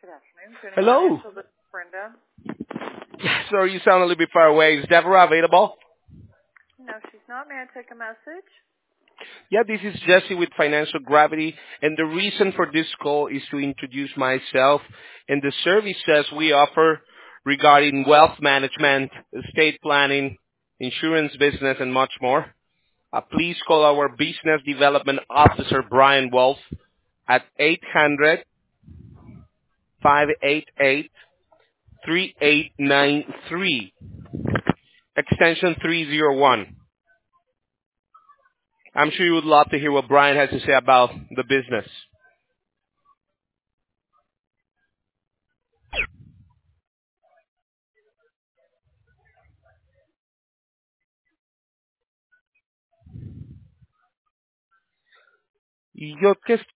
afternoon, Tuning Hello. Financial. This is Brenda. Sorry, you sound a little bit far away. Is Deborah available? No, she's not. May I take a message? Yeah, this is Jesse with Financial Gravity, and the reason for this call is to introduce myself and the services we offer regarding wealth management, estate planning, insurance business, and much more. Please call our Business Development Officer, Brian Wolf, at 800-588-3893, extension 301. I'm sure you would love to hear what Brian has to say about the business. Yo, ¿qué